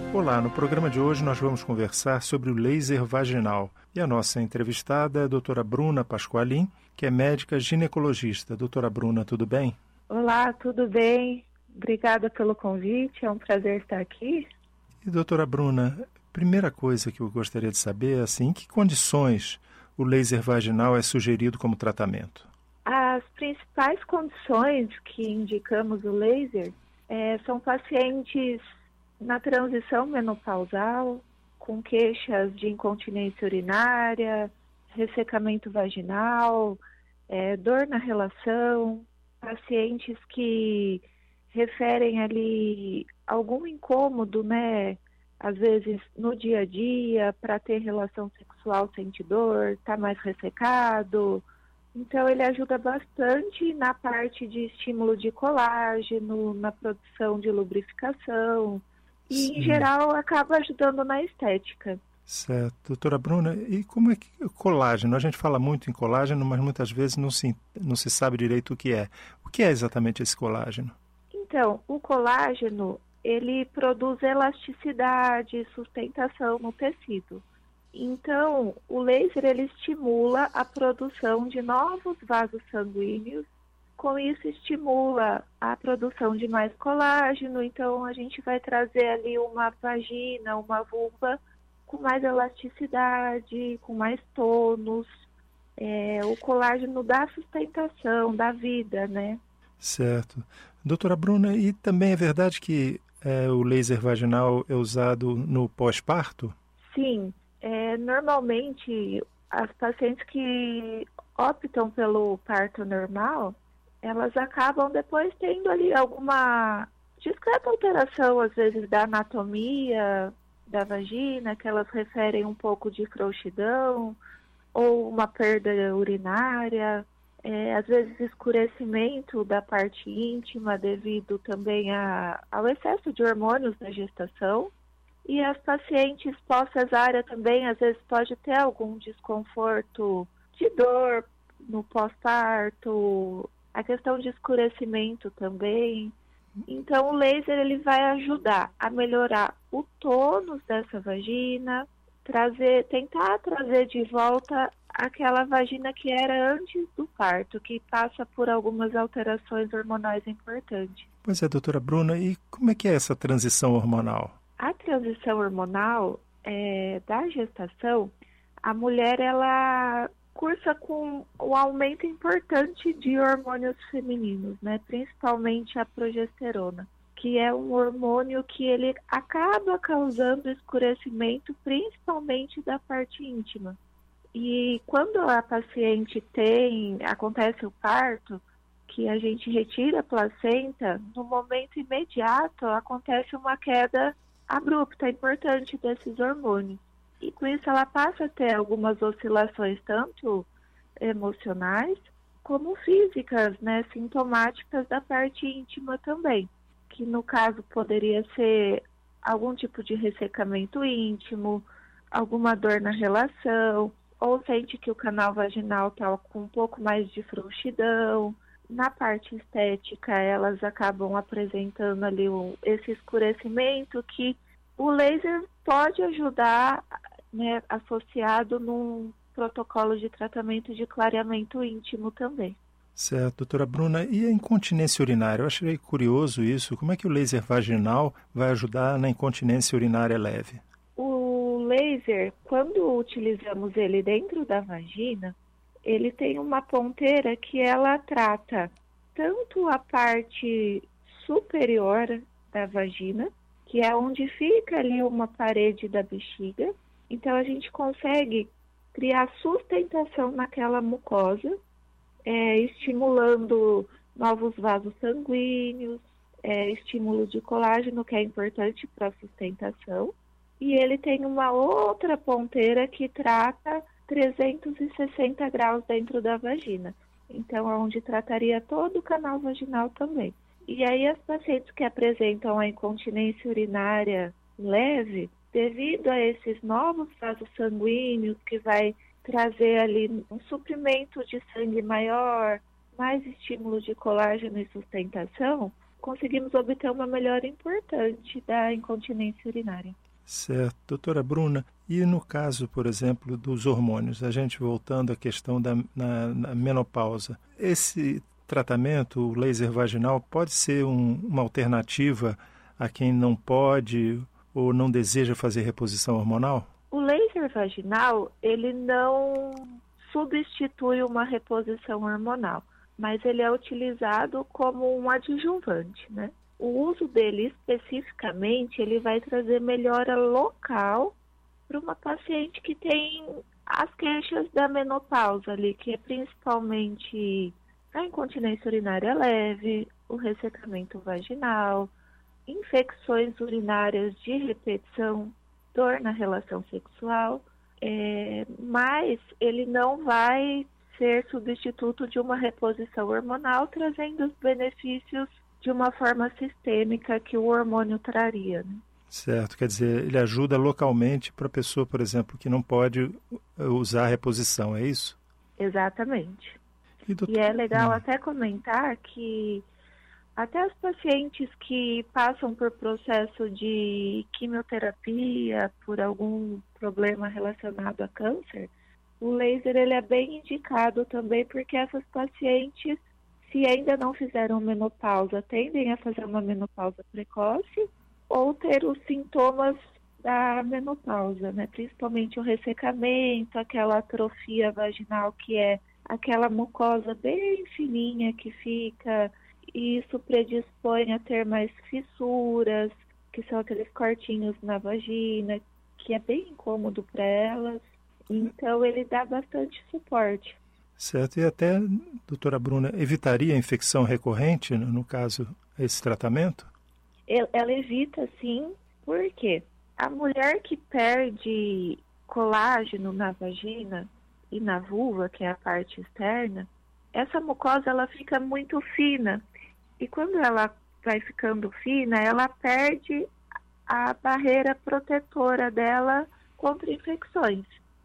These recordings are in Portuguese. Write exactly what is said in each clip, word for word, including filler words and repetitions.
Olá, no programa de hoje nós vamos conversar sobre o laser vaginal. E a nossa entrevistada é a doutora Bruna Pasqualin, que é médica ginecologista. Doutora Bruna, tudo bem? Olá, tudo bem? Obrigada pelo convite, é um prazer estar aqui. E doutora Bruna, primeira coisa que eu gostaria de saber é assim, em que condições o laser vaginal é sugerido como tratamento? As principais condições que indicamos o laser é, são pacientes na transição menopausal, com queixas de incontinência urinária, ressecamento vaginal, é, dor na relação, pacientes que referem ali algum incômodo, né, às vezes no dia a dia, para ter relação sexual sente dor, está mais ressecado. Então ele ajuda bastante na parte de estímulo de colágeno, na produção de lubrificação. E, Sim. Em geral, acaba ajudando na estética. Certo. Doutora Bruna, e como é que o colágeno? A gente fala muito em colágeno, mas muitas vezes não se, não se sabe direito o que é. O que é exatamente esse colágeno? Então, o colágeno, ele produz elasticidade, sustentação no tecido. Então, o laser, ele estimula a produção de novos vasos sanguíneos. Com isso, estimula a produção de mais colágeno, então a gente vai trazer ali uma vagina, uma vulva com mais elasticidade, com mais tônus. É, o colágeno dá sustentação, dá vida, né? Certo. Doutora Bruna, e também é verdade que é, o laser vaginal é usado no pós-parto? Sim, é, normalmente as pacientes que optam pelo parto normal, elas acabam depois tendo ali alguma discreta alteração, às vezes, da anatomia da vagina, que elas referem um pouco de frouxidão, ou uma perda urinária, é, às vezes escurecimento da parte íntima devido também a, ao excesso de hormônios da gestação. E as pacientes pós-cesárea também, às vezes, pode ter algum desconforto de dor no pós-parto, a questão de escurecimento também. Então, o laser ele vai ajudar a melhorar o tônus dessa vagina, trazer, tentar trazer de volta aquela vagina que era antes do parto, que passa por algumas alterações hormonais importantes. Pois é, doutora Bruna, e como é que é essa transição hormonal? A transição hormonal é, da gestação, a mulher ela cursa com o aumento importante de hormônios femininos, né? Principalmente a progesterona, que é um hormônio que ele acaba causando escurecimento, principalmente da parte íntima. E quando a paciente tem, acontece o parto, que a gente retira a placenta, no momento imediato acontece uma queda abrupta, importante desses hormônios. E com isso ela passa a ter algumas oscilações, tanto emocionais como físicas, né, sintomáticas da parte íntima também, que no caso poderia ser algum tipo de ressecamento íntimo, alguma dor na relação, ou sente que o canal vaginal está com um pouco mais de frouxidão. Na parte estética, elas acabam apresentando ali o, esse escurecimento que o laser pode ajudar, né, associado num protocolo de tratamento de clareamento íntimo também. Certo, doutora Bruna, e a incontinência urinária? Eu achei curioso isso. Como é que o laser vaginal vai ajudar na incontinência urinária leve? O laser, quando utilizamos ele dentro da vagina, ele tem uma ponteira que ela trata tanto a parte superior da vagina, que é onde fica ali uma parede da bexiga. Então a gente consegue criar sustentação naquela mucosa, é, estimulando novos vasos sanguíneos, é, estímulo de colágeno, que é importante para a sustentação. E ele tem uma outra ponteira que trata trezentos e sessenta graus dentro da vagina. Então, é onde trataria todo o canal vaginal também. E aí, as pacientes que apresentam a incontinência urinária leve, devido a esses novos vasos sanguíneos, que vai trazer ali um suprimento de sangue maior, mais estímulo de colágeno e sustentação, conseguimos obter uma melhora importante da incontinência urinária. Certo. Doutora Bruna, e no caso, por exemplo, dos hormônios, a gente voltando à questão da na, na menopausa, esse tratamento, o laser vaginal, pode ser um, uma alternativa a quem não pode ou não deseja fazer reposição hormonal? O laser vaginal, ele não substitui uma reposição hormonal, mas ele é utilizado como um adjuvante, né? O uso dele especificamente, ele vai trazer melhora local para uma paciente que tem as queixas da menopausa ali, que é principalmente a incontinência urinária leve, o ressecamento vaginal, infecções urinárias de repetição, dor na relação sexual, é, mas ele não vai ser substituto de uma reposição hormonal, trazendo os benefícios de uma forma sistêmica que o hormônio traria, né? Certo, quer dizer, ele ajuda localmente para a pessoa, por exemplo, que não pode usar a reposição, é isso? Exatamente. E, doutor... e é legal não. até comentar que até as pacientes que passam por processo de quimioterapia, por algum problema relacionado a câncer, o laser ele é bem indicado também, porque essas pacientes, se ainda não fizeram menopausa, tendem a fazer uma menopausa precoce ou ter os sintomas da menopausa, né? Principalmente o ressecamento, aquela atrofia vaginal, que é aquela mucosa bem fininha que fica, e isso predispõe a ter mais fissuras, que são aqueles cortinhos na vagina, que é bem incômodo para elas. Então, ele dá bastante suporte. Certo, e até, doutora Bruna, evitaria a infecção recorrente, no caso, esse tratamento? Ela evita, sim, porque a mulher que perde colágeno na vagina e na vulva, que é a parte externa, essa mucosa ela fica muito fina. E quando ela vai ficando fina, ela perde a barreira protetora dela contra infecções.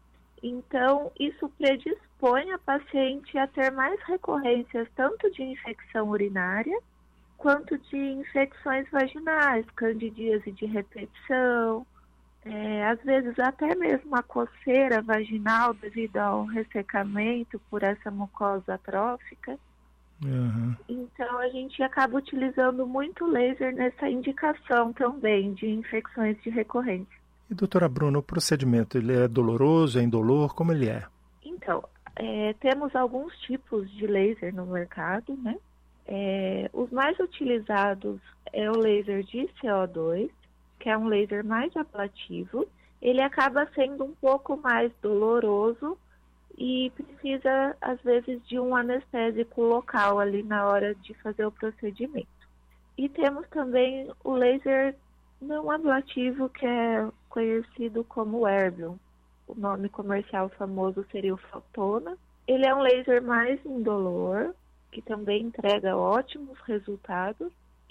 Então, isso predispõe a paciente a ter mais recorrências tanto de infecção urinária quanto de infecções vaginais, candidíase de repetição, é, às vezes até mesmo a coceira vaginal devido ao ressecamento por essa mucosa atrófica. Uhum. Então, a gente acaba utilizando muito laser nessa indicação também de infecções de recorrência. E, doutora Bruna, o procedimento, ele é doloroso, é indolor, como ele é? Então, é, temos alguns tipos de laser no mercado, né? É, os mais utilizados é o laser de C O dois, que é um laser mais ablativo. Ele acaba sendo um pouco mais doloroso e precisa, às vezes, de um anestésico local ali na hora de fazer o procedimento. E temos também o laser não ablativo, que é conhecido como Erbium. O nome comercial famoso seria o Fotona. Ele é um laser mais indolor, que também entrega ótimos resultados.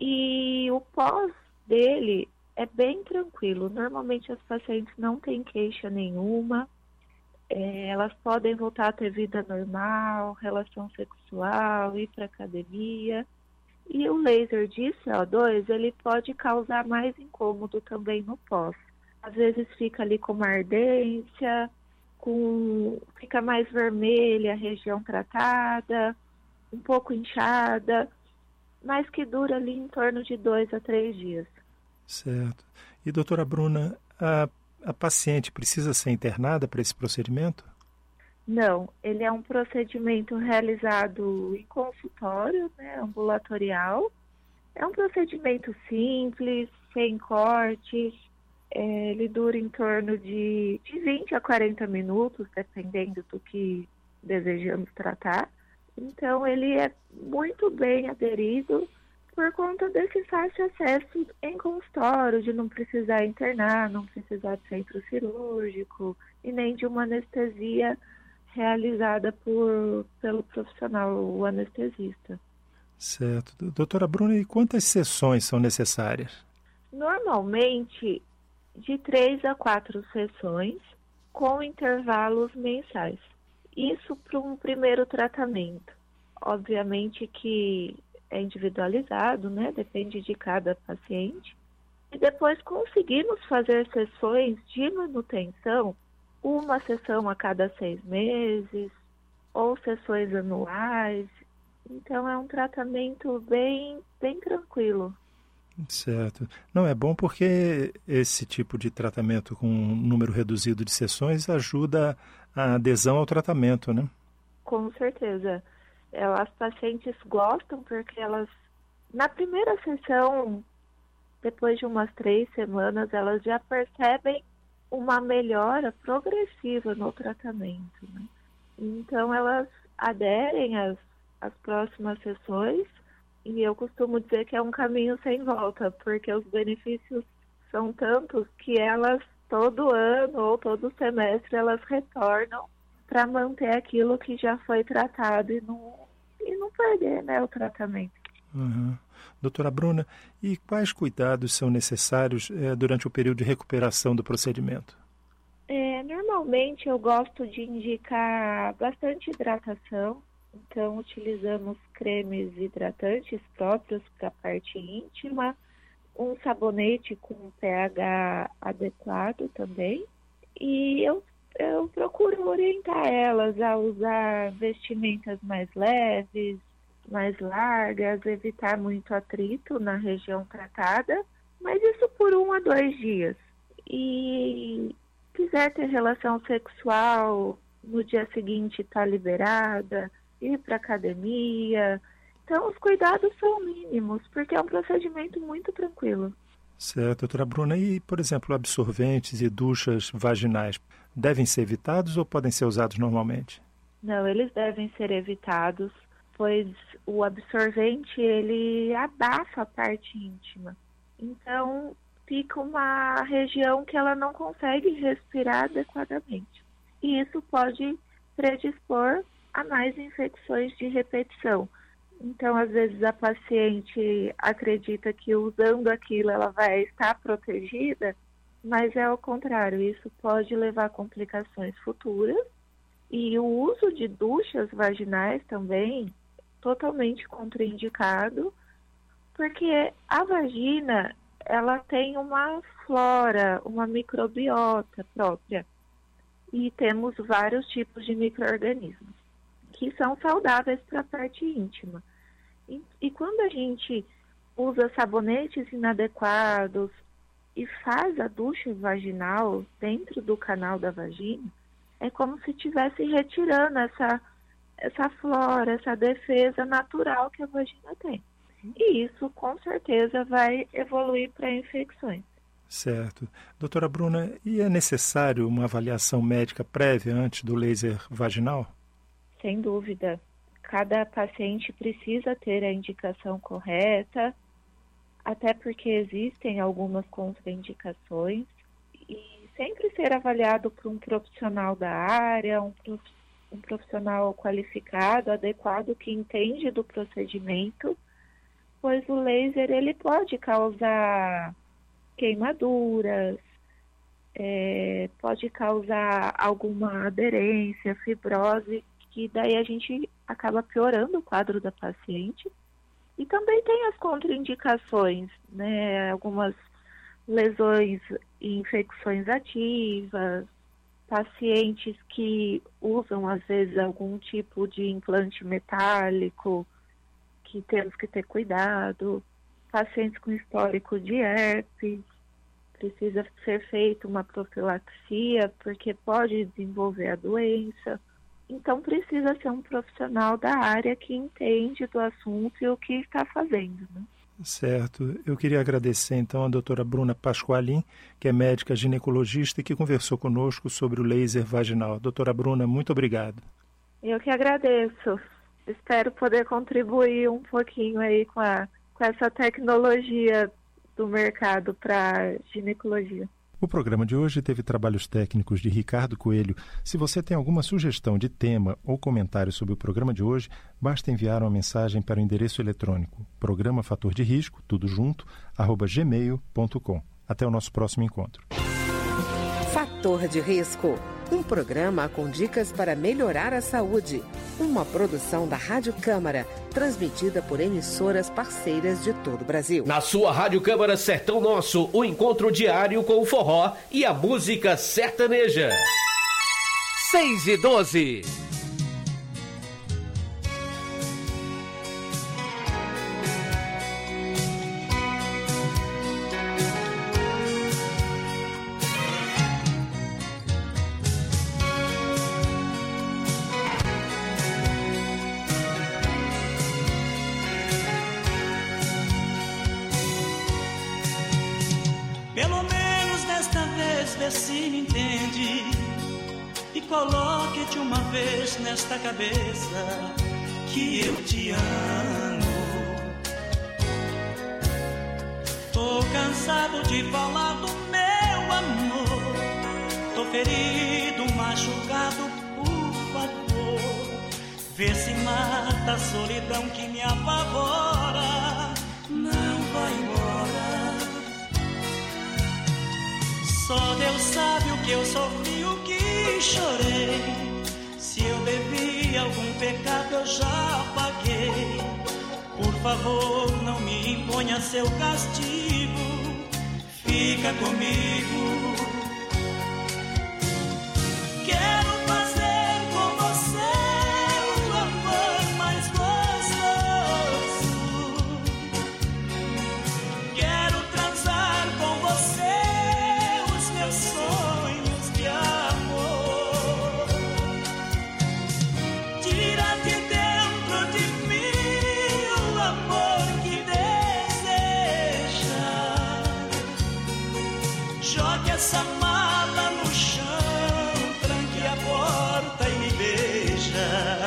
E o pós dele é bem tranquilo. Normalmente as pacientes não têm queixa nenhuma. É, elas podem voltar a ter vida normal, relação sexual, ir para academia. E o laser de C O dois, ele pode causar mais incômodo também no pós. Às vezes fica ali com uma ardência, com, fica mais vermelha a região tratada, um pouco inchada, mas que dura ali em torno de dois a três dias. Certo. E, doutora Bruna, a, a paciente precisa ser internada para esse procedimento? Não, ele é um procedimento realizado em consultório, né, ambulatorial. É um procedimento simples, sem cortes. É, ele dura em torno de, de vinte a quarenta minutos, dependendo do que desejamos tratar. Então, ele é muito bem aderido por conta desse fácil acesso em consultório, de não precisar internar, não precisar de centro cirúrgico e nem de uma anestesia realizada por, pelo profissional, o anestesista. Certo. Doutora Bruna, e quantas sessões são necessárias? Normalmente, de três a quatro sessões, com intervalos mensais. Isso para um primeiro tratamento. Obviamente que é individualizado, né? Depende de cada paciente. E depois conseguimos fazer sessões de manutenção, uma sessão a cada seis meses, ou sessões anuais. Então é um tratamento bem, bem tranquilo. Certo. Não, é bom porque esse tipo de tratamento com um número reduzido de sessões ajuda a adesão ao tratamento, né? Com certeza. As pacientes gostam porque elas, na primeira sessão, depois de umas três semanas, elas já percebem uma melhora progressiva no tratamento, né? Então elas aderem às, às próximas sessões. E eu costumo dizer que é um caminho sem volta, porque os benefícios são tantos que elas, todo ano ou todo semestre, elas retornam para manter aquilo que já foi tratado e não, e não perder, né, o tratamento. Uhum. Doutora Bruna, e quais cuidados são necessários é, durante o período de recuperação do procedimento? É, normalmente eu gosto de indicar bastante hidratação. Então, utilizamos cremes hidratantes próprios para a parte íntima, um sabonete com pH adequado também. E eu, eu procuro orientar elas a usar vestimentas mais leves, mais largas, evitar muito atrito na região tratada, mas isso por um a dois dias. E quiser ter relação sexual, no dia seguinte está liberada, ir para academia. Então, os cuidados são mínimos, porque é um procedimento muito tranquilo. Certo, doutora Bruna. E, por exemplo, absorventes e duchas vaginais devem ser evitados ou podem ser usados normalmente? Não, eles devem ser evitados, pois o absorvente, ele abafa a parte íntima. Então, fica uma região que ela não consegue respirar adequadamente. E isso pode predispor a mais infecções de repetição. Então, às vezes, a paciente acredita que usando aquilo ela vai estar protegida, mas é ao contrário, isso pode levar a complicações futuras. E o uso de duchas vaginais também, totalmente contraindicado, porque a vagina, ela tem uma flora, uma microbiota própria, e temos vários tipos de micro-organismos que são saudáveis para a parte íntima. E, e quando a gente usa sabonetes inadequados e faz a ducha vaginal dentro do canal da vagina, é como se estivesse retirando essa, essa flora, essa defesa natural que a vagina tem. E isso, com certeza, vai evoluir para infecções. Certo. Doutora Bruna, e é necessário uma avaliação médica prévia antes do laser vaginal? Sem dúvida. Cada paciente precisa ter a indicação correta, até porque existem algumas contraindicações, e sempre ser avaliado por um profissional da área, um, prof, um profissional qualificado, adequado, que entende do procedimento, pois o laser ele pode causar queimaduras, é, pode causar alguma aderência, fibrose, que daí a gente acaba piorando o quadro da paciente. E também tem as contraindicações, né? Algumas lesões e infecções ativas, pacientes que usam, às vezes, algum tipo de implante metálico, que temos que ter cuidado, pacientes com histórico de herpes, precisa ser feita uma profilaxia, porque pode desenvolver a doença. Então, precisa ser um profissional da área que entende do assunto e o que está fazendo, né? Certo. Eu queria agradecer, então, a doutora Bruna Pasqualin, que é médica ginecologista e que conversou conosco sobre o laser vaginal. Doutora Bruna, muito obrigado. Eu que agradeço. Espero poder contribuir um pouquinho aí com, a, com essa tecnologia do mercado para ginecologia. O programa de hoje teve trabalhos técnicos de Ricardo Coelho. Se você tem alguma sugestão de tema ou comentário sobre o programa de hoje, basta enviar uma mensagem para o endereço eletrônico programa fator de risco, tudo junto, arroba gmail ponto com. Até o nosso próximo encontro. Fator de Risco, um programa com dicas para melhorar a saúde. uma produção da Rádio Câmara, transmitida por emissoras parceiras de todo o Brasil. Na sua Rádio Câmara Sertão Nosso, o encontro diário com o forró e a música sertaneja. seis e doze. Pelo menos desta vez vê se me entende e coloque de uma vez nesta cabeça que eu te amo. Tô cansado de falar do meu amor, tô ferido, machucado, por favor, vê se mata a solidão que me apavora. Não vai embora. Só Deus sabe o que eu sofri, o que chorei. Se eu bebi algum pecado eu já paguei. Por favor, não me imponha seu castigo, fica comigo. Quero fazer com você o amor mais gostoso. Quero transar com você sonhos de amor. Tira de dentro de mim o amor que deseja. Jogue essa mala no chão, tranque a porta e me beija.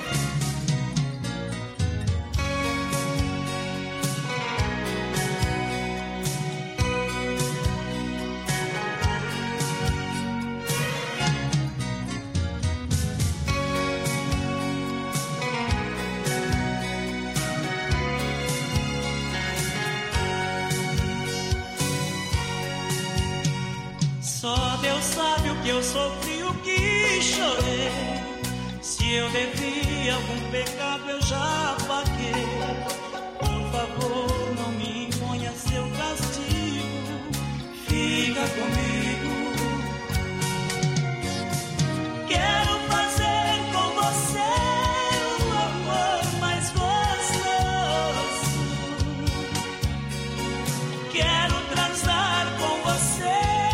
Só Deus sabe o que eu sofri, o que chorei. Se eu devi algum pecado eu já paguei. Por favor, não me imponha seu castigo, fica comigo. Quero fazer com você o amor mais gostoso. Quero transar com você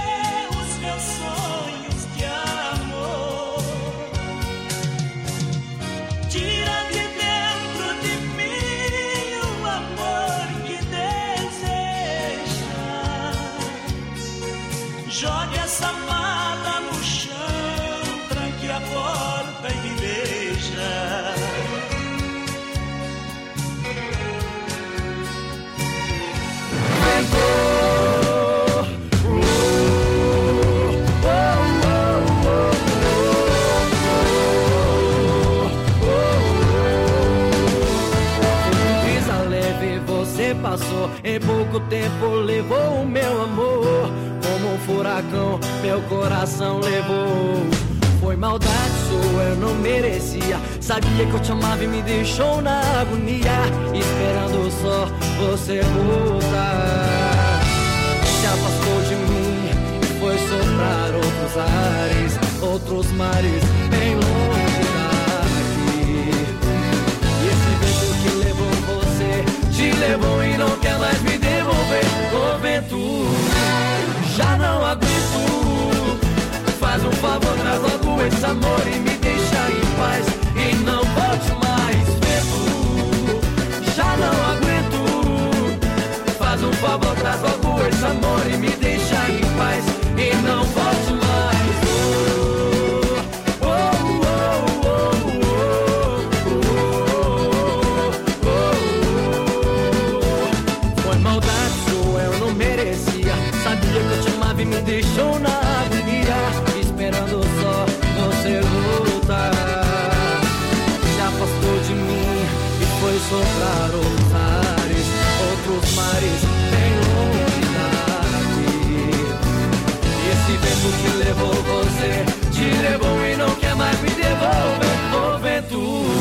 sonhos de amor. Tira de dentro de mim o amor que deseja. Jogue essa mala no chão, tranque a porta e me beija. Passou, em pouco tempo levou o meu amor. Como um furacão, meu coração levou. Foi maldade sua, eu não merecia. Sabia que eu te amava e me deixou na agonia, esperando só você voltar. Se afastou de mim e foi soprar outros ares, outros mares bem longe daqui. E esse vento que levou você te levou e não quer mais me devolver. Ô vento, já não aguento. Faz um favor, traz logo esse amor e me deixa em paz. E não volte mais, vento, já não aguento. Faz um favor, traz logo esse amor e me deixa em paz. E não volte mais. Oh, oh, oh, oh, oh, oh, oh. Foi maldade sua, eu não merecia. Sabia que eu te amava e me deixou na agonia, esperando só você voltar. Se afastou de mim e foi soprar outros ares, outros mares bem longe daqui. E esse vento que levou você te levou e não quer mais me devolver. Ô vento,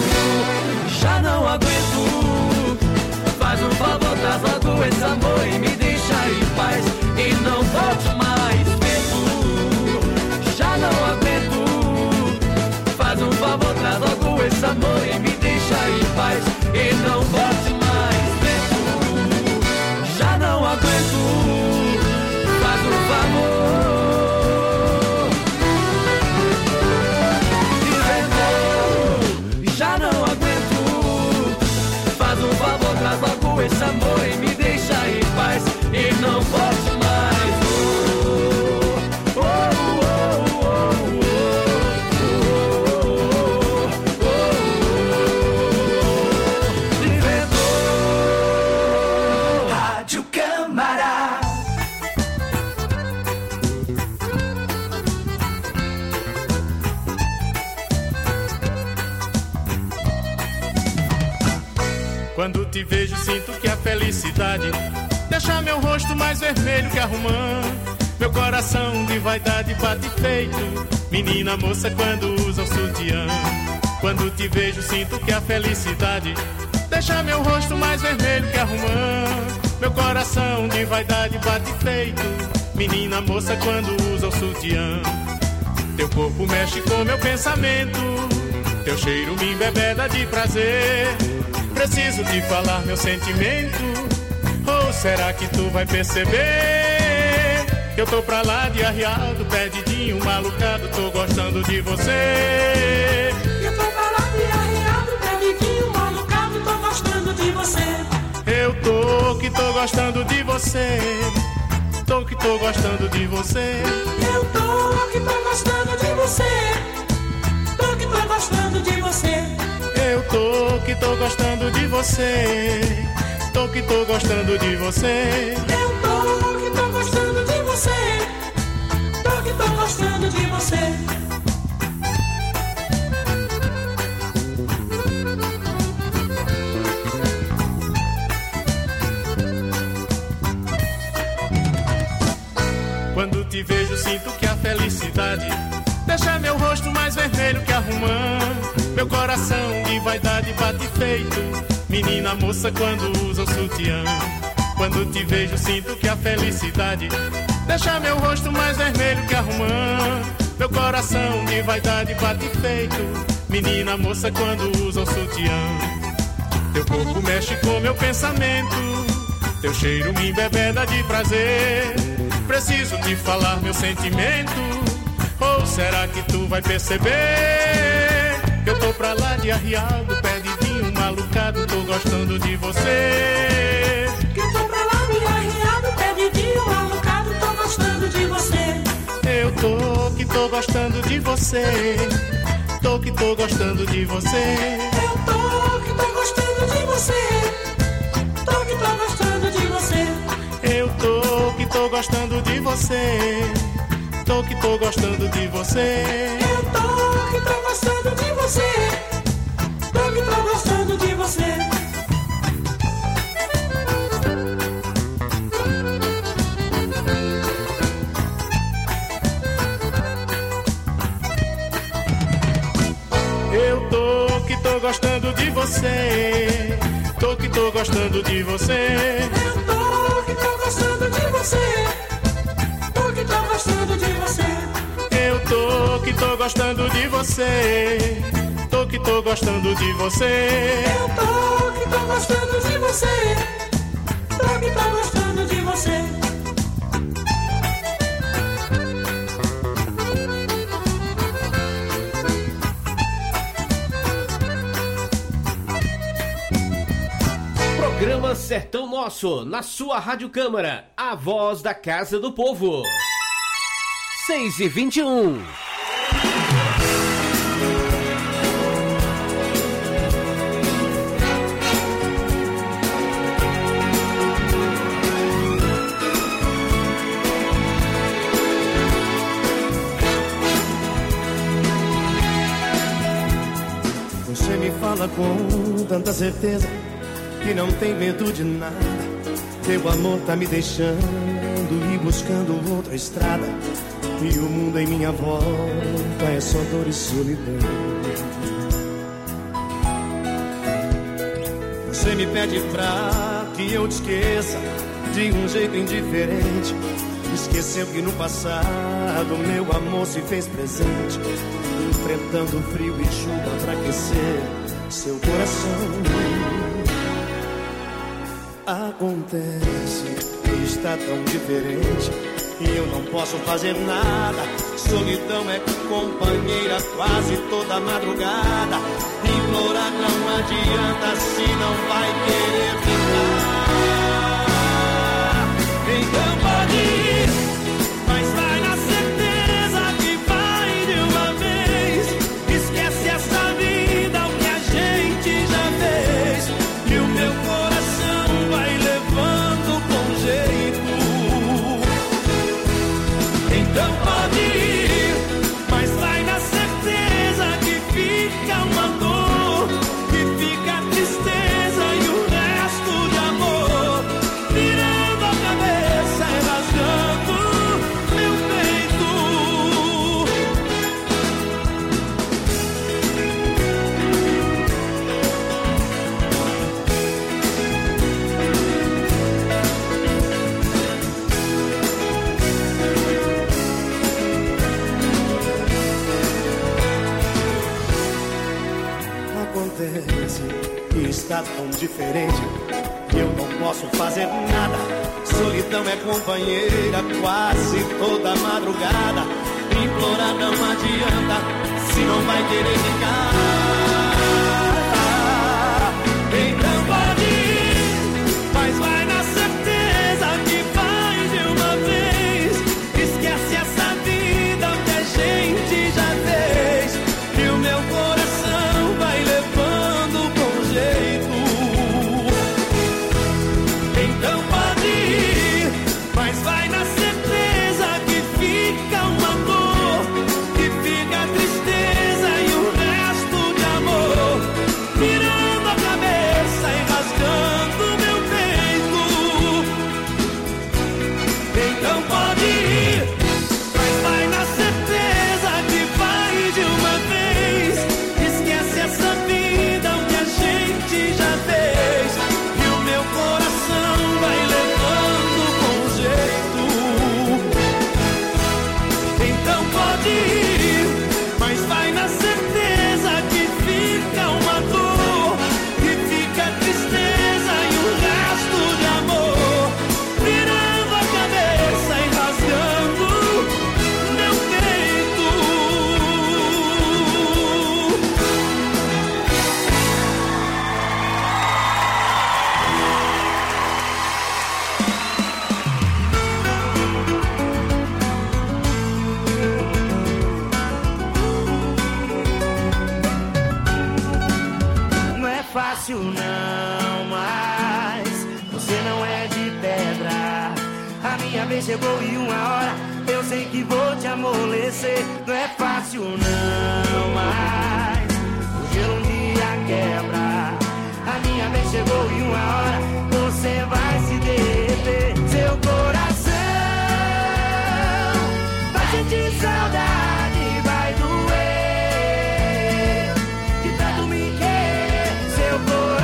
te vejo sinto que a felicidade deixa meu rosto mais vermelho que a romã. Meu coração de vaidade bate feito menina moça quando usa o sutiã. Quando te vejo sinto que a felicidade deixa meu rosto mais vermelho que a romã. Meu coração de vaidade bate feito menina moça quando usa o sutiã. Teu corpo mexe com meu pensamento, teu cheiro me embebeda de prazer. Preciso te falar meu sentimento, ou será que tu vai perceber que eu tô pra lá de arriado, perdidinho, malucado, tô gostando de você. Eu tô pra lá de arriado, perdidinho, malucado, tô gostando de você. Eu tô que tô gostando de você, tô que tô gostando de você. Eu tô que tô gostando de você, tô que tô gostando de você. Eu tô que tô gostando de você, tô que tô gostando de você. Eu tô que tô gostando de você, tô que tô gostando de você. Quando te vejo sinto que a felicidade deixa meu rosto mais vermelho que a romã. Meu coração de vaidade bate feito menina moça quando usa o sutiã. Quando te vejo sinto que a felicidade deixa meu rosto mais vermelho que a romã. Meu coração de vaidade bate feito menina moça quando usa o sutiã. Teu corpo mexe com meu pensamento, teu cheiro me embebeda de prazer. Preciso te falar meu sentimento, ou será que tu vai perceber que eu tô pra lá de arriado, perdidinho, malucado, tô gostando de você. Que eu tô pra lá de arriado, perdidinho, malucado, tô gostando de você. Eu tô que tô gostando de você, tô que tô gostando de você. Eu tô que tô gostando de você, tô que tô gostando de você. Eu tô que tô gostando de você, tô que tô gostando de você. Eu tô que tô gostando de você, tô que tô gostando de você. Eu tô que tô gostando de você, tô que tô gostando de você. Eu tô que tô gostando de você, tô que tô gostando de você. Eu tô que tô gostando de você, tô que tô gostando de você. Eu tô que tô gostando de você, tô que tô gostando de você. Programa Sertão Nosso, na sua Rádio Câmara, a voz da Casa do Povo. seis e vinte e um. Você me fala com tanta certeza que não tem medo de nada. Teu amor tá me deixando ir buscando outra estrada. E o mundo em minha volta é só dor e solidão. Você me pede pra que eu te esqueça de um jeito indiferente. Esqueceu que no passado meu amor se fez presente, enfrentando frio e chuva pra aquecer seu coração. Acontece que está tão diferente e eu não posso fazer nada. Solidão é companheira quase toda madrugada. Implorar não adianta se não vai querer ficar. Então pode ir, mas vai na certeza que vai de uma vez. Esquece essa vida, o que a gente já fez. E o meu coração vai levando com jeito. Então pode ir, mas vai na certeza que fica uma dor, que fica a tristeza e o resto está tão diferente que eu não posso fazer nada. Solidão é companheira quase toda madrugada. Implorar não adianta se não vai querer ficar. Então pode ir, mas vai na certeza que vai de uma vez. Esquece essa vida que a gente já fez, que o meu coração vai levando com jeito. Então pode ir, mas vai na certeza que fica uma dor, que fica a tristeza e o resto de amor, virando a cabeça e rasgando meu peito. Então pode ir, mas vai na certeza que vai de uma vez. Esquece essa vida que a gente já fez, que o meu coração vai levando com jeito. Então pode ir, mas vai na certeza que fica uma dor, que fica a tristeza e o resto de amor, virando a cabeça e rasgando meu peito. Não é fácil não, mas você não é de pedra. A minha vez chegou e uma hora eu sei que vou te amolecer. Não é fácil não, mas o gelo um dia quebra. A minha vez chegou e uma hora você vai se derreter. Seu coração vai sentir saudade, vai doer de tanto me querer. Seu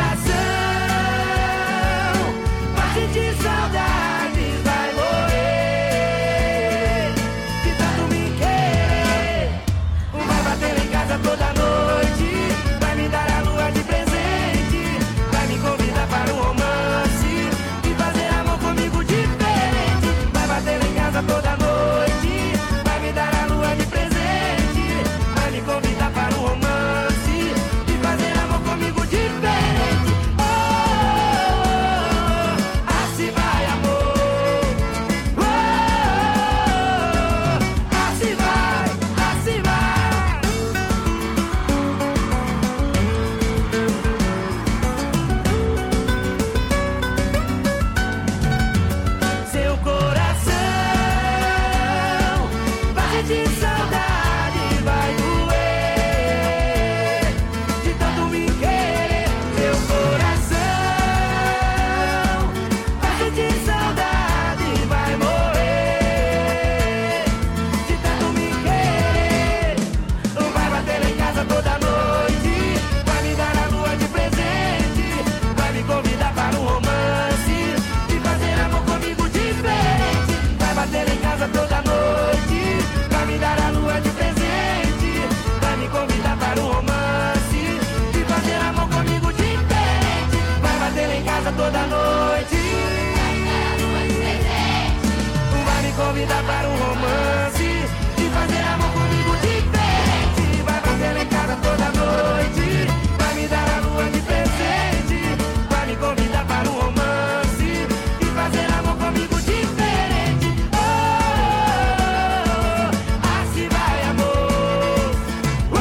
coração vai sentir saudade, vai morrer de tanto me querer. Vai bater lá em casa toda noite, vai me dar a lua de presente, vai me convidar para um romance e fazer amor comigo diferente. Vai bater lá em casa toda noite, vai me dar a lua de presente, vai me convidar para um romance e fazer amor comigo diferente. Oh, oh, oh, assim vai amor. Oh, oh, oh, assim vai, assim vai. Seu coração vai sentir saudade, vai doer de tanto me querer. Seu coração vai sentir saudade, vai morrer de tanto me querer. Vai bater lá em casa toda noite, vai me dar a lua de presente, vai me convidar para um romance e fazer amor comigo diferente. Vai bater lá em casa toda noite, vai me dar a lua de presente, vai me convidar para um romance e fazer amor comigo diferente. Vai bater lá em casa toda noite, vai me convidar para um romance e fazer amor comigo diferente. Vai bater lá em casa toda noite, vai me dar a lua de presente, vai me convidar para um romance e fazer amor comigo diferente. Oh, oh, oh, assim vai amor. Oh,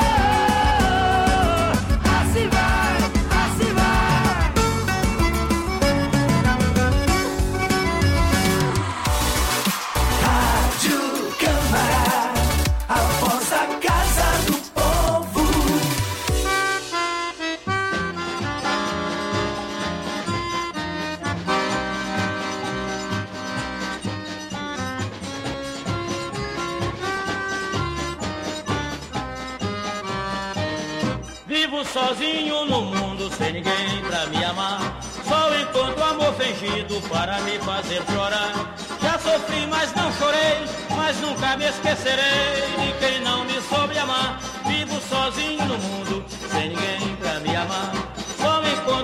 oh, oh, assim vai, assim vai. Rádio Câmara, a voz da Casa do Povo. Vivo sozinho no mundo sem ninguém pra me amar. Só encontro amor fingido para me fazer chorar. Já sofri, mas não chorei, mas nunca me esquecerei de quem não me soube amar. Vivo sozinho no mundo sem ninguém pra me amar. Só encontro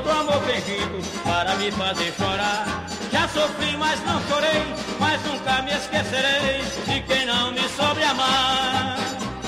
me fazer chorar. Já sofri, mas não chorei, mas nunca me esquecerei de quem não me soube amar.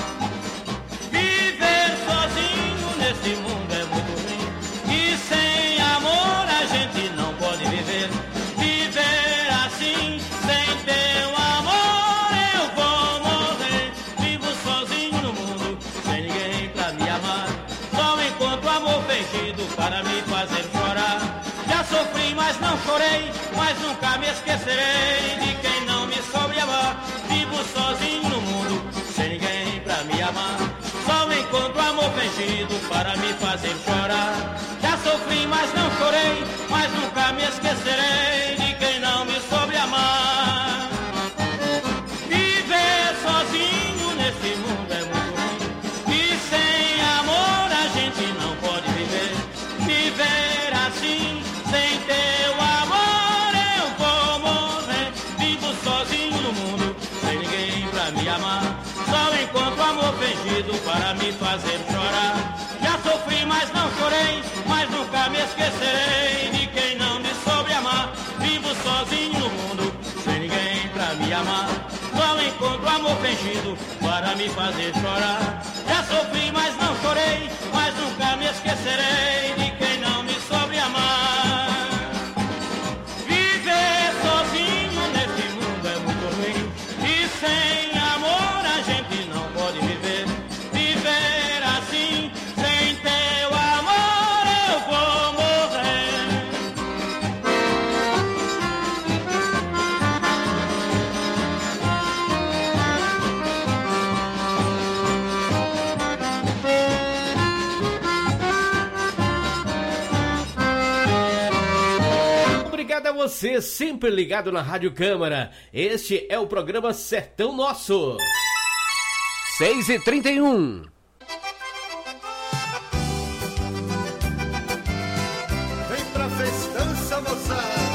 Viver sozinho nesse mundo é muito ruim, e sem amor a gente não pode viver. Viver assim, sem teu amor eu vou morrer. Vivo sozinho no mundo, sem ninguém pra me amar. Só encontro amor fingido para me fazer chorar. Já sofri, mas não chorei, mas nunca me esquecerei de quem não me soube amar. Vivo sozinho no mundo, sem ninguém pra me amar. Só encontro amor fingido para me fazer chorar. Já sofri, mas não chorei, mas nunca me esquecerei de quem não me soube amar. Viver sozinho nesse mundo é muito ruim, e sem amor a gente não pode viver. Viver assim, sem teu amor eu vou morrer. Vivo sozinho no mundo, sem ninguém pra me amar. Só encontro amor fingido para me fazer chorar. Já sofri, mas não chorei, mas nunca me esquecerei de quem não me soube amar. Vivo sozinho no mundo, sem ninguém pra me amar. Só encontro amor fingido para me fazer chorar. Já sofri, mas não chorei, mas nunca me esquecerei de quem não me soube amar. Viver sozinho nesse mundo é muito ruim, e sem amor a gente não pode viver. Viver assim, sem teu amor eu vou morrer. Obrigado a você, sempre ligado na Rádio Câmara. Este é o programa Sertão Nosso. seis e trinta e um. Vem pra festança, moçada.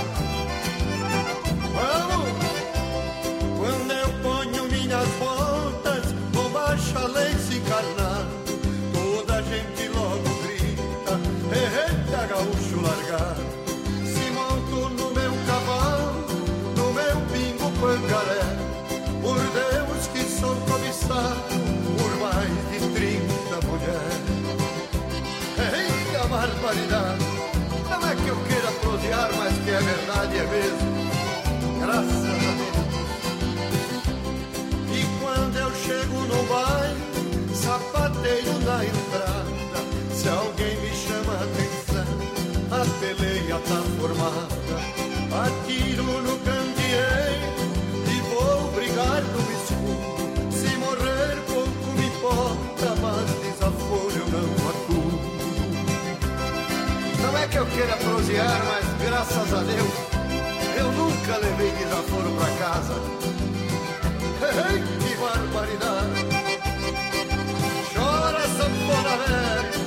Vamos! Quando eu ponho minhas botas, vou baixar lenço encarnado, toda a gente logo grita, eita gaúcho largado. Se monto no meu cavalo, no meu pingo pangaré, por Deus que sou cobiçado por mais de trinta mulheres. Eita barbaridade, não é que eu queira prosear, mas que é verdade, é mesmo, graças a Deus. E quando eu chego no baile, sapateio na entrada, se alguém me chama a atenção, a peleia tá formada. Atiro no candeeiro e vou brigar no escuro. Se morrer pouco me importa, mas desaforo eu não acudo. Não é que eu queira prosear, mas graças a Deus eu nunca levei desaforo pra casa. Ei, que barbaridade! Chora sanfona velha.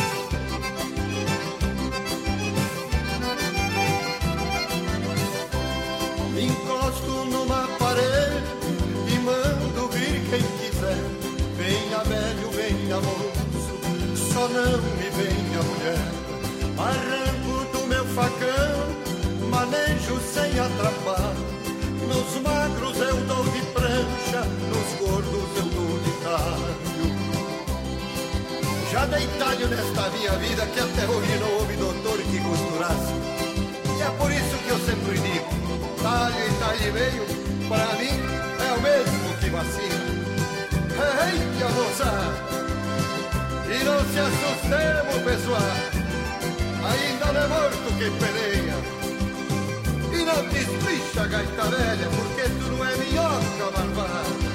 Encosto numa parede e mando vir quem quiser. Venha velho, venha moço, só não me venha mulher. Arranco do meu facão, manejo sem atrapar. Nos magros eu dou de prancha, nos gordos eu dou de talho. Já dei talho nesta minha vida que até hoje não houve doutor que costurasse. E é por isso que eu sempre digo, talho e talho e meio, pra mim é o mesmo que vacina. Eita moça, e não se assustemos pessoal, ainda não é morto quem peleia. E não te espicha gaita velha, porque tu não é minhoca malvada.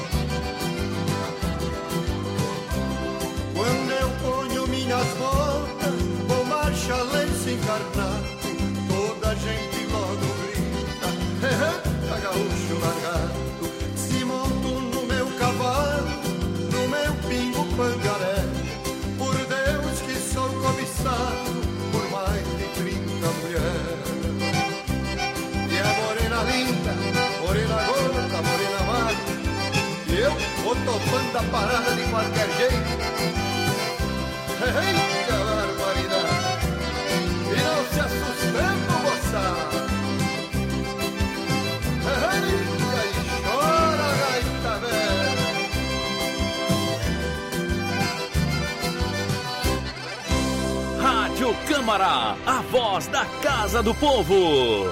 Quando eu ponho minhas botas, vou marcha lenço encarnado, toda a gente logo grita, eita gaúcho largado. Se monto no meu cavalo, no meu pingo pangaré, por Deus que sou cobiçado por mais de trinta mulheres. E a morena linda, morena gorda, morena magra, e eu vou topando a parada de qualquer jeito. Eita barbaridade, e não se assustemos Câmara, a voz da Casa do Povo.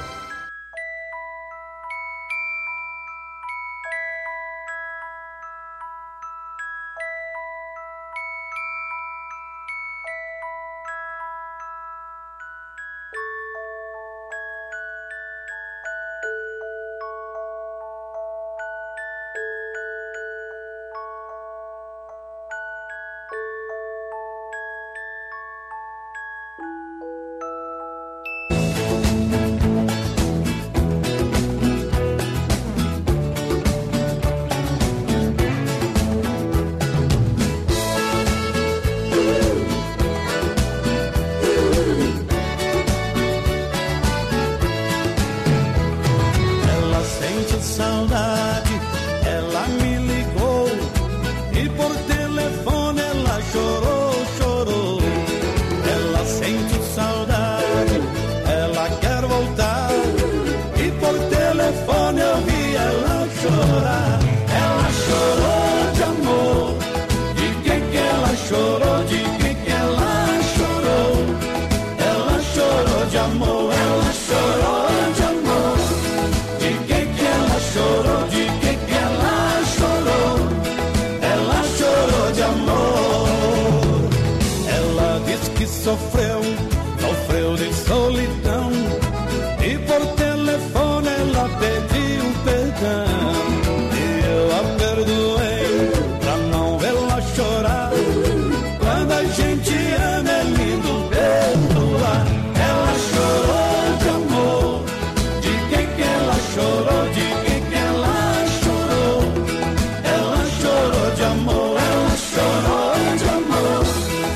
Sofreu, sofreu de solidão, e por telefone ela pediu perdão. E eu a perdoei pra não vê-la chorar. Quando a gente ama é lindo perdoar. Ela chorou de amor, de quem que ela chorou, de quem que ela chorou. Ela chorou de amor, ela chorou de amor.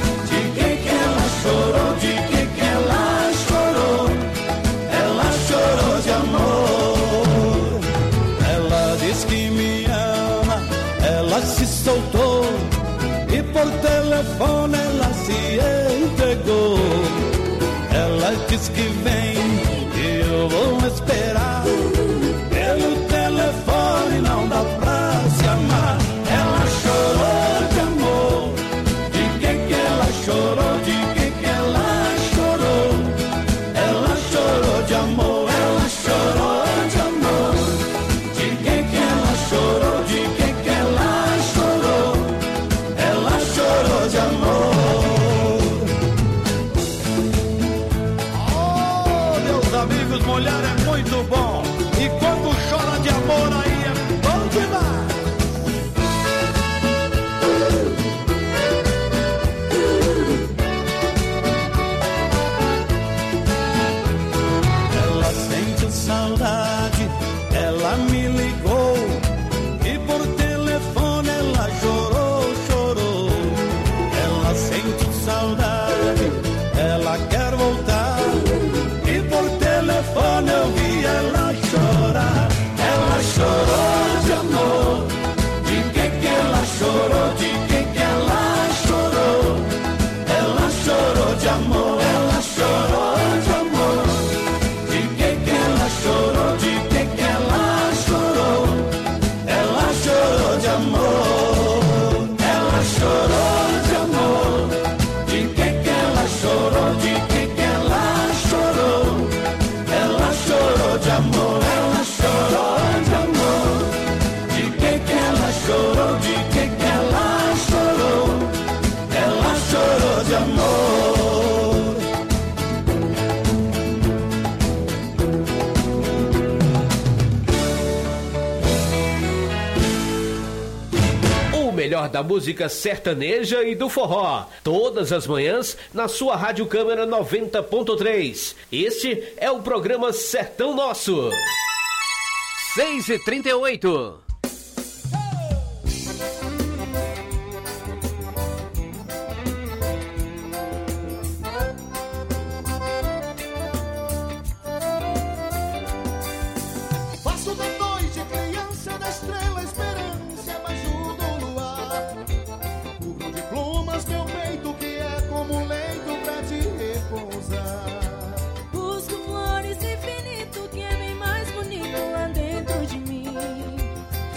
Chorou de que que ela chorou, ela chorou de amor. Ela diz que me ama, ela se soltou, e por telefone ela se entregou. Ela diz que vem e eu vou esperar, pelo telefone não dá pra se amar. Ela chorou de amor, de quem que ela chorou, de de amor, ela chorou de amor. De quem que ela chorou, de quem que ela chorou, ela chorou de amor. Oh, meus amigos, mulher é muito bom, e quando chora de amor aí é bom demais. Saudade, ela me ligou, e por telefone ela chorou, chorou. Ela sente saudade, ela quer voltar, e por telefone eu vi ela chorar. Ela chorou de amor, de quem que ela chorou, de quem que ela chorou. Ela chorou de amor, ela chorou de amor. Chorou de que que ela chorou, ela chorou de amor. Ela chorou de amor, de que que ela chorou, de que que ela chorou. Ela chorou de amor, ela chorou de amor. De que que ela chorou, de que que ela chorou. Ela chorou de amor. Melhor da música sertaneja e do forró, todas as manhãs na sua Rádio Câmara noventa ponto três. Este é o programa Sertão Nosso. seis e trinta e oito. Passo da noite, criança da estrela, esperança abaixo do luar. Cubro de plumas meu peito, que é como um leito pra te repousar. Busco flores infinito, que é bem mais bonito lá dentro de mim.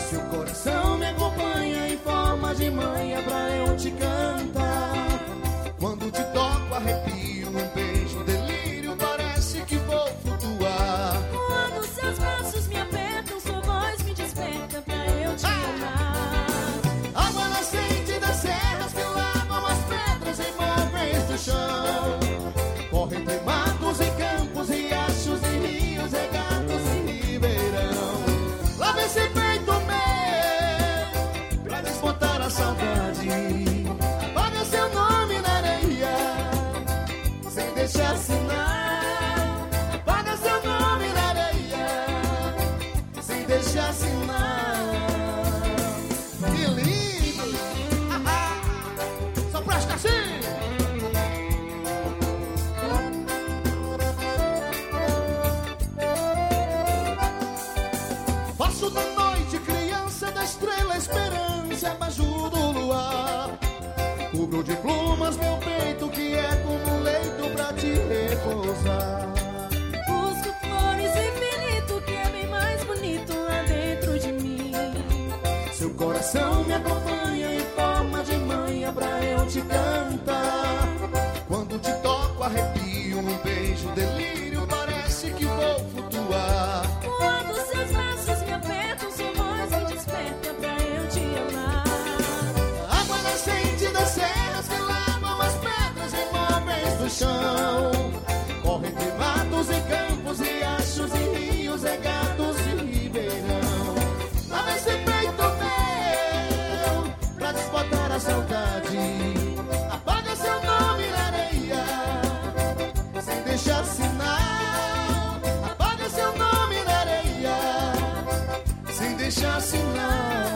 esperança abaixo do luar. Cubro de plumas meu peito, que é como um leito pra te repousar. Busco flores infinito, que é bem mais bonito lá dentro de mim. Seu coração me acompanha em forma de manha pra eu te cantar. Quando te toco arrepio, um beijo, delírio, parece que vou flutuar. Quando seus braços me apertam, sua voz me desperta pra eu te amar. Água nascente das serras que lavam as pedras imóveis do chão. Corre entre matos e campos, riachos e rios regados de ribeirão. Lava esse peito meu pra desbotar a saudade. Apaga seu nome na areia sem deixar sinal. Apaga seu nome na areia sem deixar sinal.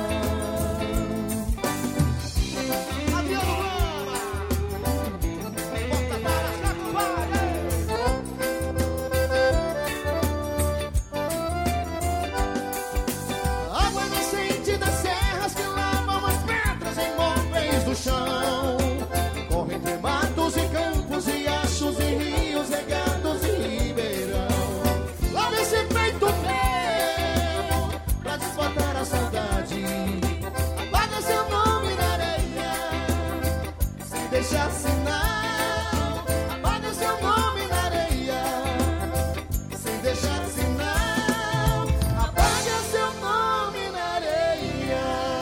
Água nascente das serras que lavam as pedras imóveis do chão. Corre entre matos e campos, riachos e rios regados de ribeirão. Lava esse peito meu pra desbotar a saudade. Apaga seu nome na areia sem deixar sinal. Apaga seu nome na areia sem deixar sinal. Apaga seu nome na areia.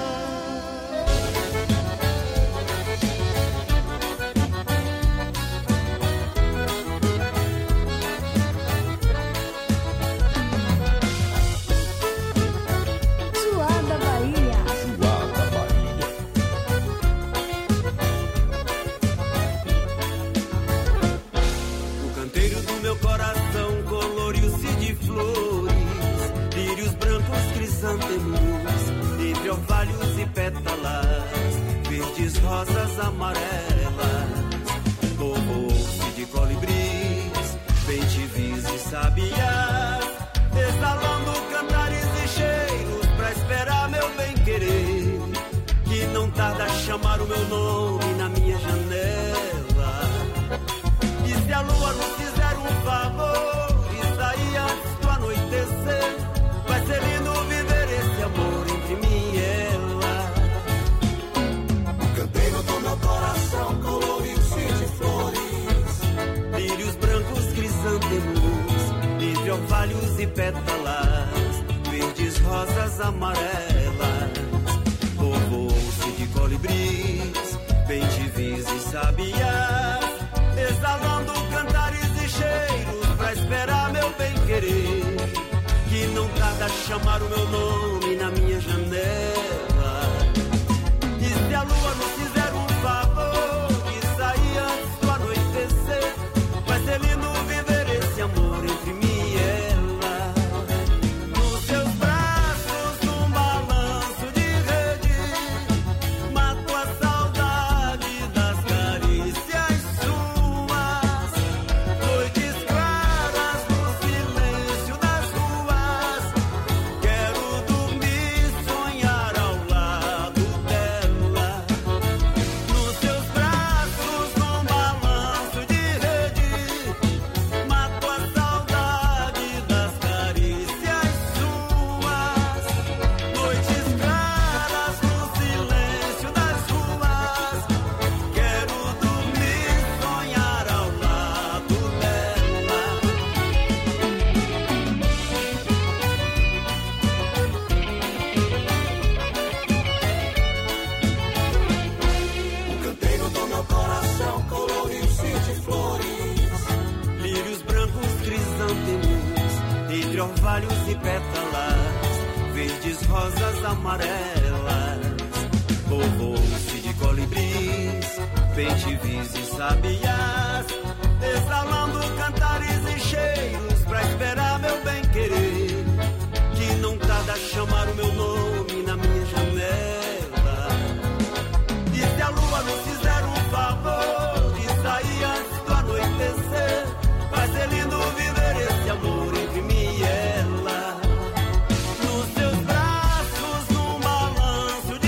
Suada Bahia. O canteiro do meu coração coloriu-se de flores, lírios brancos, crisântemos, entre orvalhos e pétalas, verdes, rosas, amarelas. Povoou-se de colibris, bem-te-vis e sabiás, exalando cantares e cheiros pra esperar meu bem-querer, que não tarda a chamar o meu nome na minha janela. E se a lua nos fizer um favor e sair antes do anoitecer, vai ser lindo viver esse amor entre mim e ela. O canteiro do meu coração coloriu-se de flores, Lírios brancos, crisântemos, entre orvalhos e pétalas, verdes, rosas, amarelas. Povoou-se de colibris, bem-te-vis e sabiás, exalando cantares e cheiros pra esperar meu bem-querer, que não tarda a chamar o meu nome na minha janela. E se a lua nos fizer um favor e sair antes do anoitecer, vai ser lindo viver esse amor entre mim e ela. Nos seus braços, num balanço de rede, mato a saudade das carícias suas. Noites claras no silêncio das ruas, quero dormir, sonhar ao lado dela. Nos seus braços, num balanço de rede, mato a saudade das carícias suas. Noites claras no silêncio das ruas, quero dormir, sonhar ao lado dela. o canteiro do meu coração coloriu-se de flores. Lírios brancos, crisântemos, entre orvalhos e pétalas, verdes, rosas, amarelas. Povoou-se de colibris, bem-te-vis e sabiás, exalando cantares e cheiros pra esperar meu bem-querer, que não tarda a chamar o meu nome na minha janela. E se a lua nos fizer um favor e sair antes do anoitecer, vai ser lindo viver esse amor entre mim e ela. Nos seus braços, num balanço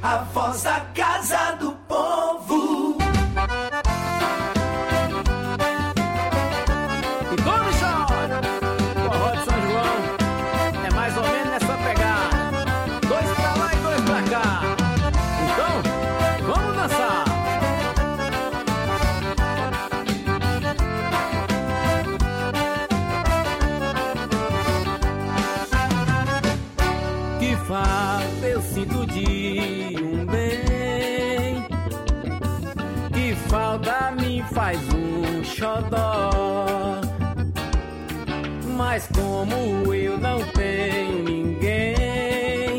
a voz da Casa do Povo. E como chora? Forró de São João é mais ou menos nessa pegada. Dois pra lá e dois pra cá. Então, vamos dançar. Que falta eu sinto de um bem, que falta me faz um xodó. Mas como eu não tenho ninguém,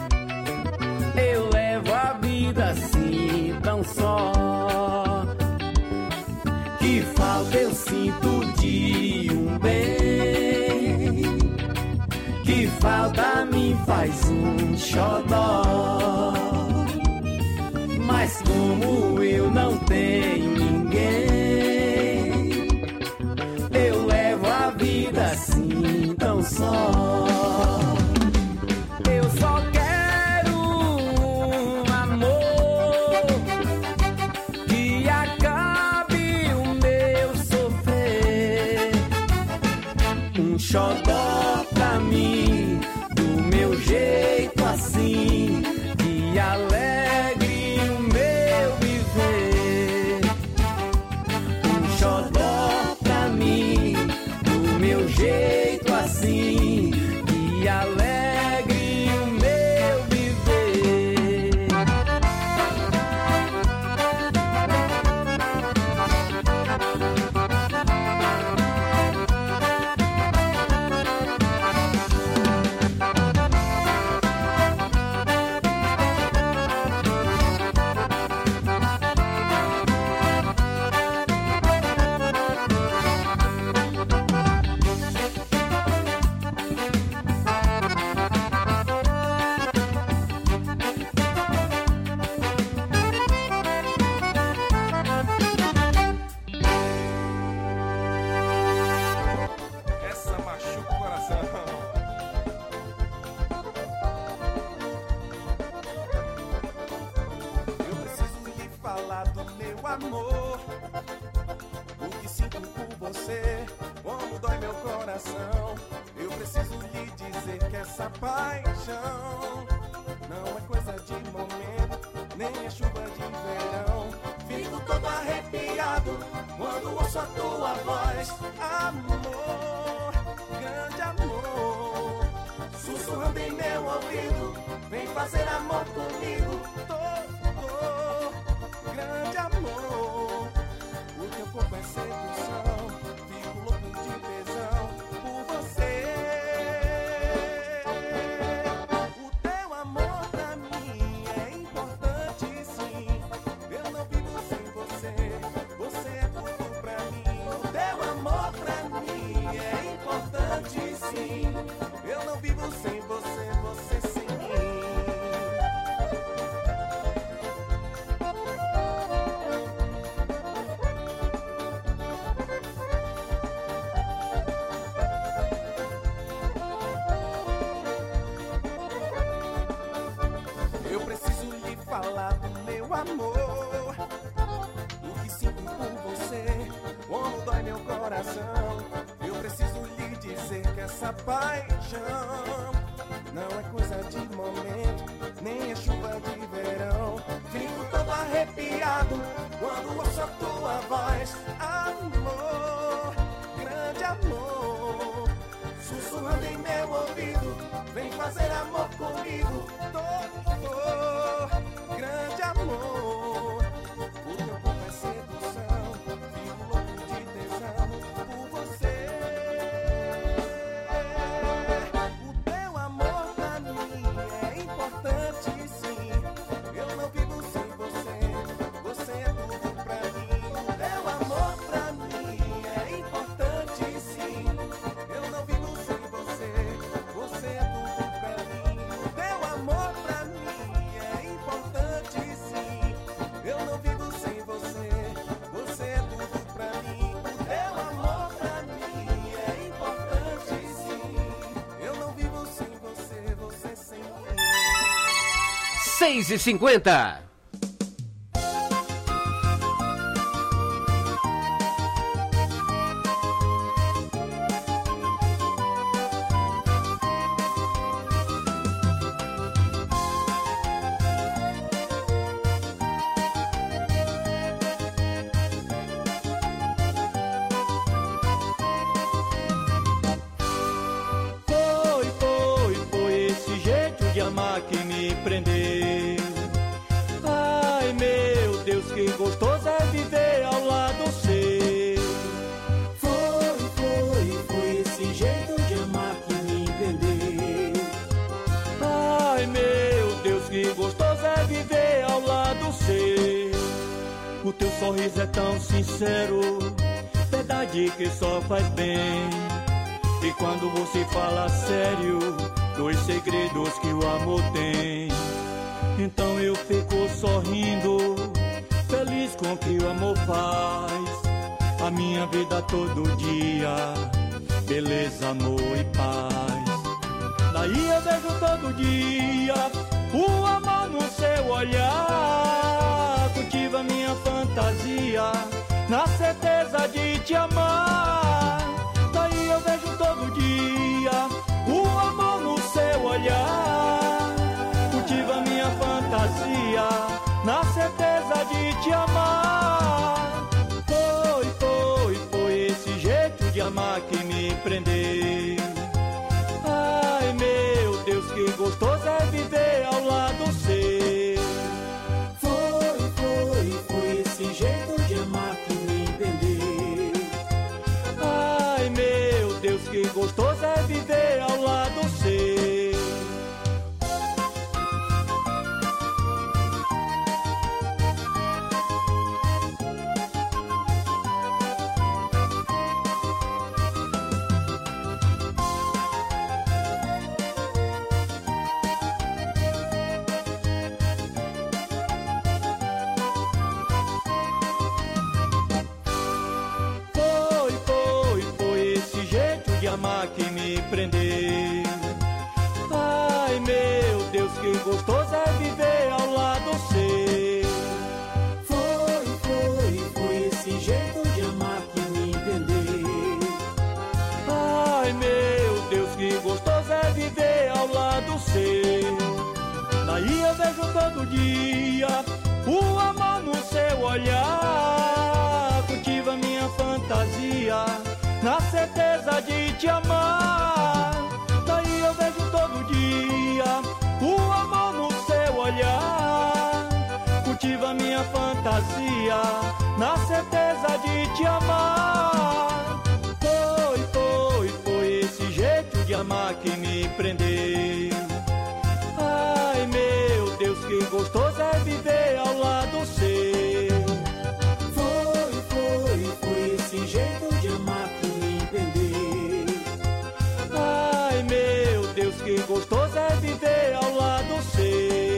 eu levo a vida assim tão só. Que falta eu sinto de um bem, que falta me faz um xodó. Mas como eu não tenho ninguém, eu levo a vida assim tão só. Eu só quero um amor que acabe o meu sofrer, um xodó pra mim, do meu jeito assim, que alegre o meu viver. Um xodó pra mim, do meu jeito assim, que alegre o meu viver. Essa machuca o coração. Eu preciso lhe falar do meu amor, o que sinto por você, como dói meu coração. Eu preciso lhe dizer que essa paixão não é coisa de momento, nem é chuva de verão. Fico todo arrepiado quando ouço a tua voz, amor, grande amor, sussurrando em meu ouvido, vem fazer amor comigo, todo, grande amor. O teu corpo é sedução, fico louco de tesão por você. O teu amor pra mim é importante sim, eu não vivo sem você, você é tudo pra mim. O teu amor pra mim é importante sim, eu não vivo sem você, você sem mim. Eu preciso lhe falar do meu amor, o que sinto por você, como dói meu coração. Eu preciso lhe dizer que essa paixão não é coisa de momento, nem é chuva de verão. Fico todo arrepiado quando ouço a tua voz, amor, grande amor, sussurrando em meu ouvido, vem fazer amor comigo, todo, grande amor. O teu corpo é sedução, fico louco de tesão por você. O teu amor pra mim é importante sim, eu não vivo sem você, você é tudo pra mim. O teu amor pra mim é importante sim, eu não vivo sem você, você é tudo pra mim. O teu amor pra seis e cinquenta. O teu sorriso é tão sincero, verdade que só faz bem. E quando você fala sério, dois segredos que o amor tem. Então eu fico sorrindo, feliz com o que o amor faz. A minha vida todo dia, beleza, amor e paz. Daí eu vejo todo dia o amor no seu olhar. Cultiva minha fantasia, na certeza de te amar. Daí eu vejo todo dia o amor no seu olhar. Cultiva minha fantasia, na certeza de te amar. Foi, foi, foi esse jeito de amar que me prendeu. Ai meu Deus, que gostoso é viver ao lado seu. Foi, foi, foi esse jeito de amar que me prendeu. Ai meu Deus, que gostoso é viver ao lado seu. Que me prendeu. Ai meu Deus, que gostoso é viver ao lado seu. Foi, foi, foi esse jeito de amar que me prendeu. Ai meu Deus, que gostoso é viver ao lado seu. Daí eu vejo todo dia o amor no seu olhar. Cultiva minha fantasia, na certeza de te amar. Daí eu vejo todo dia o amor no seu olhar. Cultiva minha fantasia, na certeza de te amar. Foi, foi, foi esse jeito de amar que me prendeu. Ai meu Deus, que gostoso é viver ao lado seu. Foi, foi, foi esse jeito de amar que me prendeu. Ai meu Deus, que gostoso é viver ao lado seu.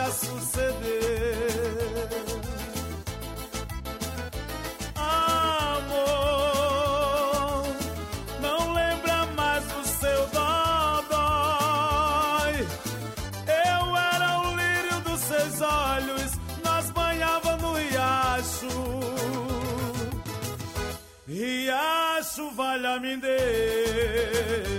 suceder. Amor, não lembra mais do seu dodói. Eu era o lírio dos seus olhos, nós banhava no riacho. Riacho, valha-me Deus.